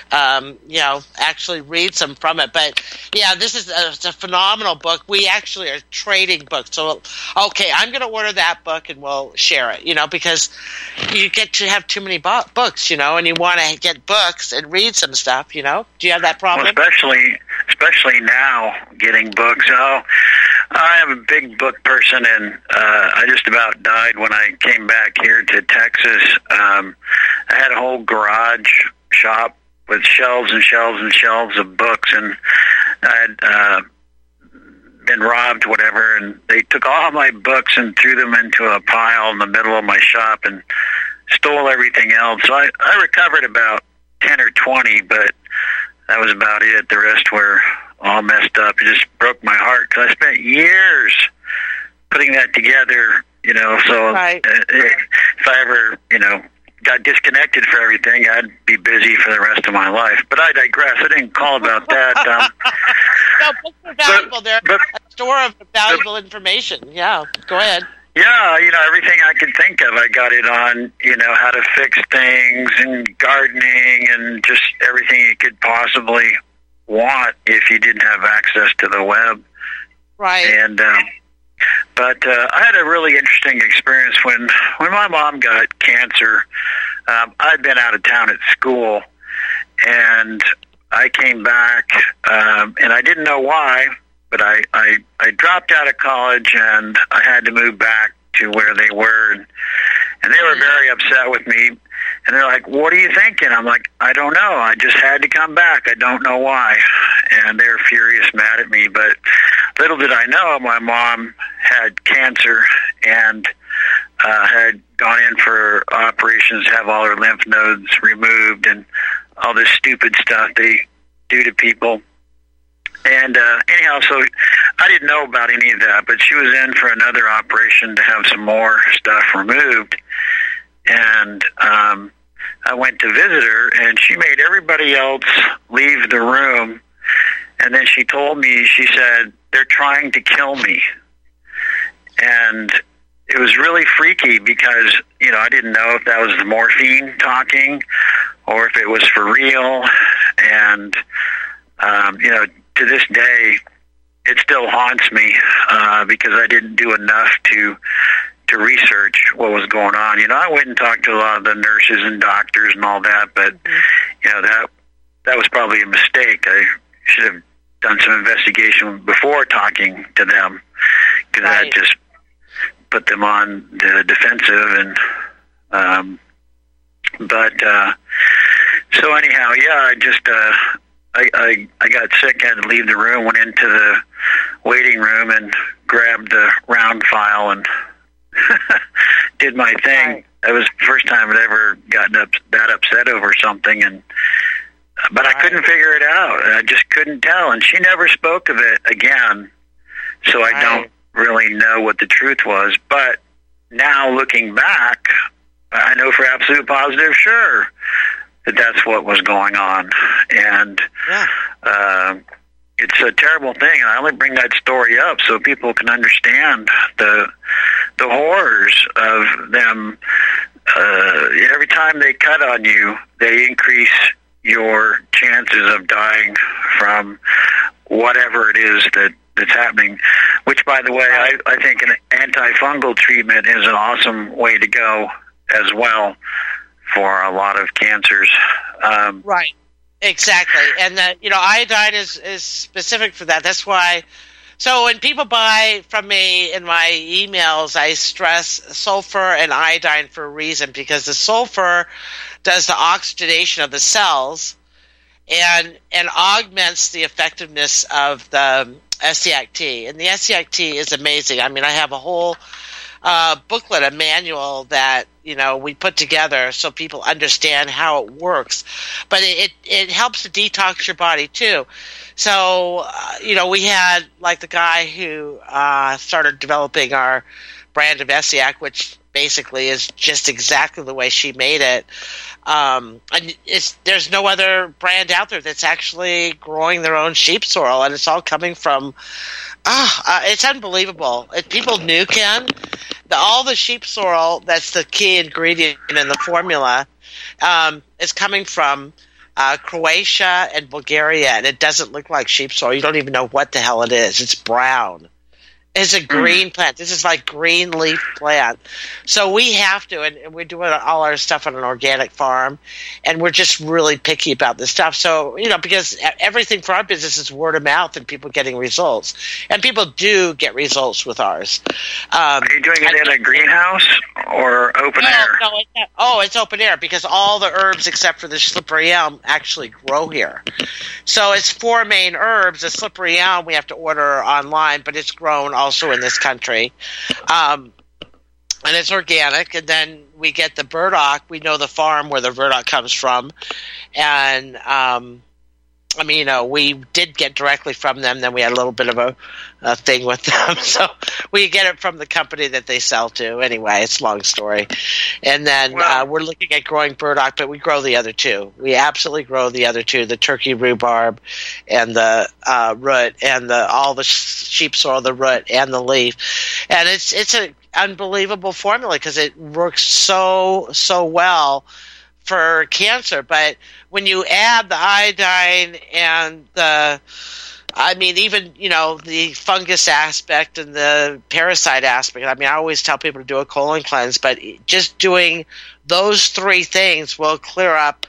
to, actually read some from it. But, yeah, it's a phenomenal book. We actually are trading books. So, okay, I'm going to order that book and we'll share it, because you get to have too many books, and you want to get books and read some stuff, Do you have that problem? Well, especially now, getting books. Oh, I am a big book person, and I just about died when I came back here to Texas. I had a whole garage shop with shelves and shelves and shelves of books, and I had been robbed, whatever, and they took all my books and threw them into a pile in the middle of my shop and stole everything else. So I recovered about 10 or 20, but that was about it. The rest were all messed up. It just broke my heart, because I spent years putting that together, so right. If I ever, got disconnected for everything, I'd be busy for the rest of my life. But I digress. I didn't call about that. No, books are valuable. They're a store of valuable information. Yeah, go ahead. Yeah, everything I could think of, I got it on, how to fix things and gardening and just everything you could possibly want if you didn't have access to the web. Right. And, but I had a really interesting experience when my mom got cancer. I'd been out of town at school, and I came back, and I didn't know why, but I dropped out of college, and I had to move back to where they were, and they were very upset with me, and they're like, "What are you thinking?" I'm like, "I don't know. I just had to come back. I don't know why." And they're furious, mad at me, but little did I know, my mom had cancer and had gone in for operations to have all her lymph nodes removed and all this stupid stuff they do to people. And anyhow, so I didn't know about any of that, but she was in for another operation to have some more stuff removed. And I went to visit her, and she made everybody else leave the room. And then she told me, she said, "They're trying to kill me." And it was really freaky because, I didn't know if that was the morphine talking or if it was for real. And, to this day, it still haunts me because I didn't do enough to research what was going on. I went and talked to a lot of the nurses and doctors and all that, but, that was probably a mistake. I should have done some investigation before talking to them, because that just put them on the defensive. And so anyhow, yeah, I just I got sick, had to leave the room, went into the waiting room and grabbed the round file and did my thing. It was the first time I'd ever gotten that upset over something, and But I couldn't figure it out. I just couldn't tell. And she never spoke of it again. So I don't really know what the truth was. But now looking back, I know for absolute positive, sure, that that's what was going on. And it's a terrible thing. And I only bring that story up so people can understand the horrors of them. Every time they cut on you, they increase your chances of dying from whatever it is that's happening, which, by the way, I think an antifungal treatment is an awesome way to go as well for a lot of cancers. Right, exactly. And iodine is specific for that. That's why. So when people buy from me in my emails, I stress sulfur and iodine for a reason, because the sulfur does the oxygenation of the cells and augments the effectiveness of the SCIT. And the SCIT is amazing. I mean, I have a whole booklet, a manual that we put together so people understand how it works. But it helps to detox your body too. So we had like the guy who started developing our brand of Essiac, which basically is just exactly the way she made it. And there's no other brand out there that's actually growing their own sheep sorrel, and it's all coming from. It's unbelievable. If people knew, Ken, all the sheep sorrel, that's the key ingredient in the formula, is coming from Croatia and Bulgaria, and it doesn't look like sheep sorrel. You don't even know what the hell it is. It's brown. It's a green plant. This is like green leaf plant. So we have to, and we're doing all our stuff on an organic farm, and we're just really picky about this stuff. So, because everything for our business is word of mouth and people getting results. And people do get results with ours. Are you doing it in a greenhouse or open air? No, it's open air, because all the herbs except for the slippery elm actually grow here. So it's 4 main herbs. The slippery elm we have to order online, but it's grown also in this country. And it's organic. And then we get the burdock. We know the farm where the burdock comes from. And, we did get directly from them. Then we had a little bit of a thing with them. So we get it from the company that they sell to. Anyway, it's a long story. And then we're looking at growing burdock, but we grow the other two. We absolutely grow the other two, the turkey rhubarb and the root, and all the sheep sorrel, the root and the leaf. And it's an unbelievable formula because it works so well for cancer. But when you add the iodine and the fungus aspect and the parasite aspect, I always tell people to do a colon cleanse, but just doing those 3 things will clear up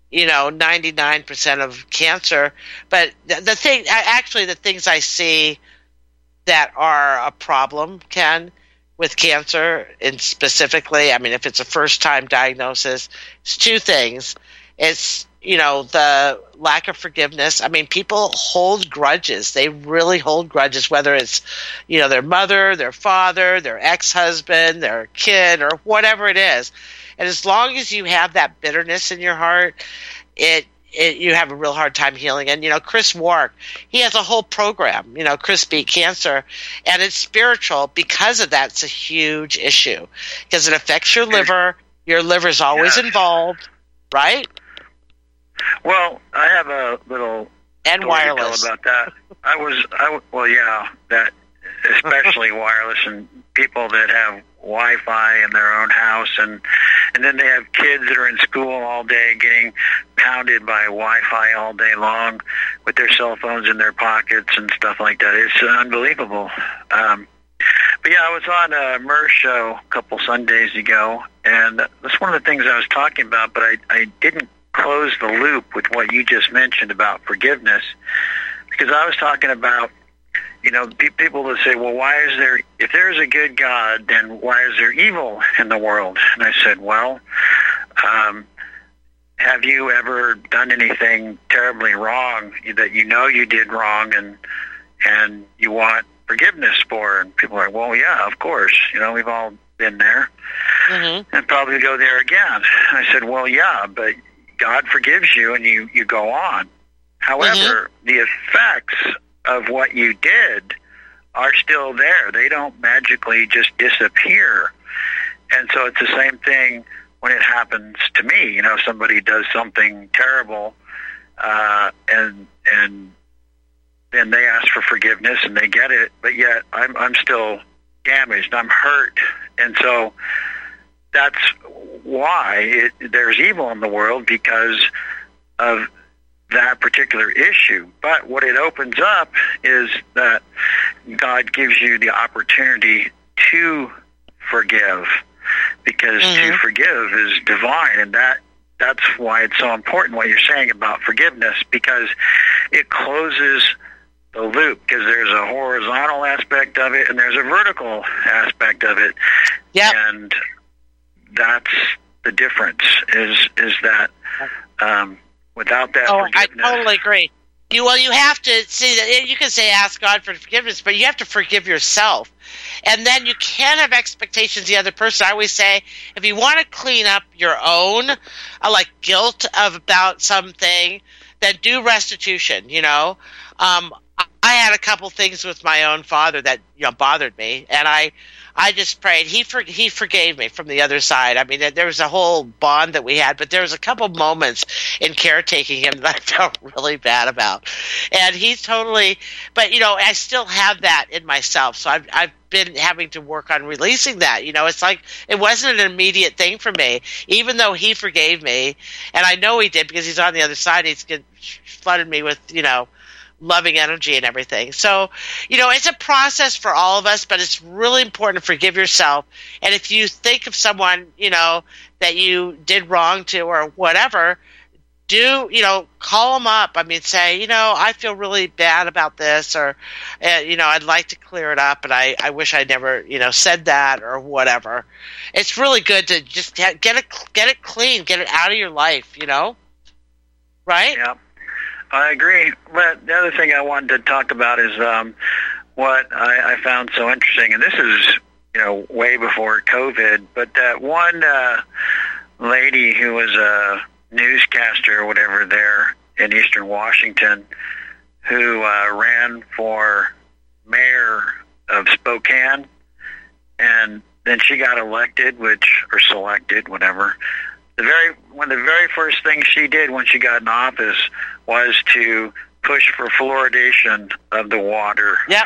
99% of cancer. But the things I see that are a problem, Ken, with cancer, and specifically, if it's a first-time diagnosis, it's 2 things. It's, the lack of forgiveness. People hold grudges. They really hold grudges, whether it's, their mother, their father, their ex-husband, their kid, or whatever it is. And as long as you have that bitterness in your heart, you have a real hard time healing. And, Chris Wark, he has a whole program, Chris Beat Cancer, and it's spiritual. Because of that, it's a huge issue because it affects your liver. Your liver's always involved, right? Well, I have a little and wireless about that. That especially wireless, and people that have Wi-Fi in their own house, and then they have kids that are in school all day getting pounded by Wi-Fi all day long with their cell phones in their pockets and stuff like that. It's unbelievable. But I was on a Merce show a couple Sundays ago, and that's one of the things I was talking about, but I didn't close the loop with what you just mentioned about forgiveness, because I was talking about, people that say, well, why is there, if there's a good God, then why is there evil in the world? And I said, well, have you ever done anything terribly wrong that you did wrong and you want forgiveness for? And people are like, well, yeah, of course. We've all been there and probably go there again. I said, well, yeah, but God forgives you and you go on. However, the effects of what you did are still there. They don't magically just disappear. And so it's the same thing when it happens to me. You know, somebody does something terrible, and then they ask for forgiveness and they get it, but yet I'm still damaged. I'm hurt. And so that's why there's evil in the world, because of that particular issue. But what it opens up is that God gives you the opportunity to forgive, because to forgive is divine, and that's why it's so important what you're saying about forgiveness, because it closes the loop, because there's a horizontal aspect of it and there's a vertical aspect of it. Yep. And that's the difference, is that without that forgiveness... I totally agree. You have to see that you can say ask God for forgiveness, but you have to forgive yourself. And then you can't have expectations of the other person. I always say, if you want to clean up your own, like guilt about something, then do restitution, you know. I had a couple things with my own father that, you know, bothered me, and I just prayed. He forgave me from the other side. I mean, there was a whole bond that we had, but there was a couple moments in caretaking him that I felt really bad about. And he's totally, but, you know, I still have that in myself. So I've been having to work on releasing that. You know, it's like it wasn't an immediate thing for me, even though he forgave me. And I know he did, because he's on the other side. He's flooded me with, you know, loving energy and everything. So, you know, it's a process for all of us, but it's really important to forgive yourself. And if you think of someone, you know, that you did wrong to or whatever, call them up. I mean, say, you know, I feel really bad about this, or, you know, I'd like to clear it up, and I wish I never, you know, said that or whatever. It's really good to just get it clean, get it out of your life, you know? Right? Yeah. I agree, but the other thing I wanted to talk about is what I found so interesting, and this is, you know, way before COVID, but that one lady who was a newscaster or whatever there in Eastern Washington, who ran for mayor of Spokane, and then she got elected, or selected, whatever. One of the very first things she did when she got in office was to push for fluoridation of the water. Yep.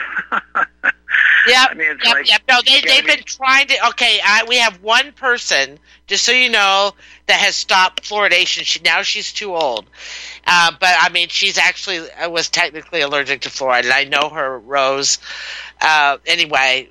Yep. I mean, yep. No, they've been trying to. Okay, we have one person, just so you know, that has stopped fluoridation. Now she's too old, but I mean, she's actually was technically allergic to fluoride, and I know her, Rose. Anyway.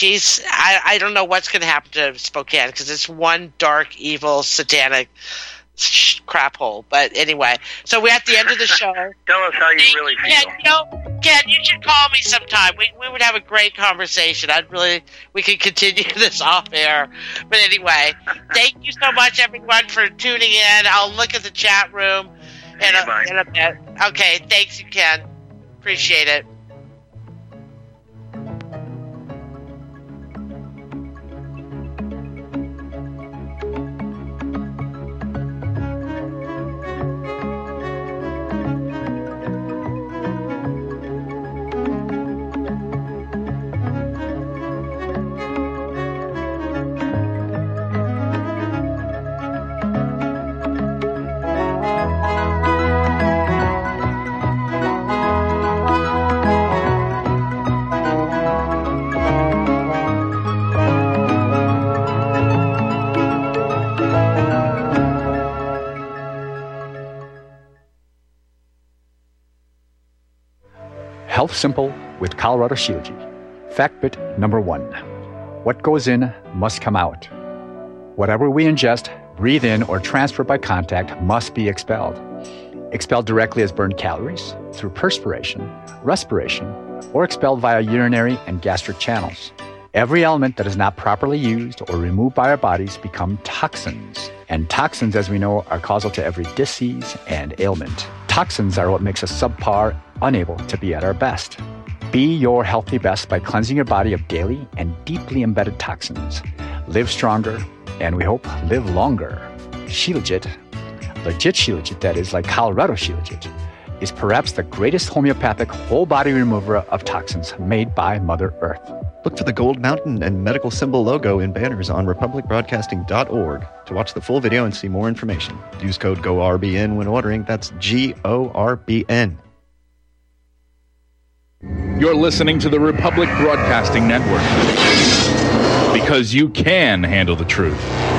I don't know what's going to happen to Spokane, because it's one dark, evil, satanic crap hole. But anyway, so we're at the end of the show. Tell us how you really feel. Ken, you should call me sometime. We would have a great conversation. We could continue this off air. But anyway, thank you so much, everyone, for tuning in. I'll look at the chat room in a bit. Okay, thanks, you, Ken. Appreciate it. Health Simple with Colorado Shilajit. Fact bit number 1. What goes in must come out. Whatever we ingest, breathe in, or transfer by contact must be expelled. Expelled directly as burned calories, through perspiration, respiration, or expelled via urinary and gastric channels. Every element that is not properly used or removed by our bodies become toxins. And toxins, as we know, are causal to every disease and ailment. Toxins are what makes us subpar, unable to be at our best. Be your healthy best by cleansing your body of daily and deeply embedded toxins. Live stronger, and we hope live longer. Shilajit, legit Shilajit, that is, like Colorado Shilajit, is perhaps the greatest homeopathic whole-body remover of toxins made by Mother Earth. Look for the gold mountain and medical symbol logo in banners on republicbroadcasting.org to watch the full video and see more information. Use code GORBN when ordering. That's GORBN. You're listening to the Republic Broadcasting Network, because you can handle the truth.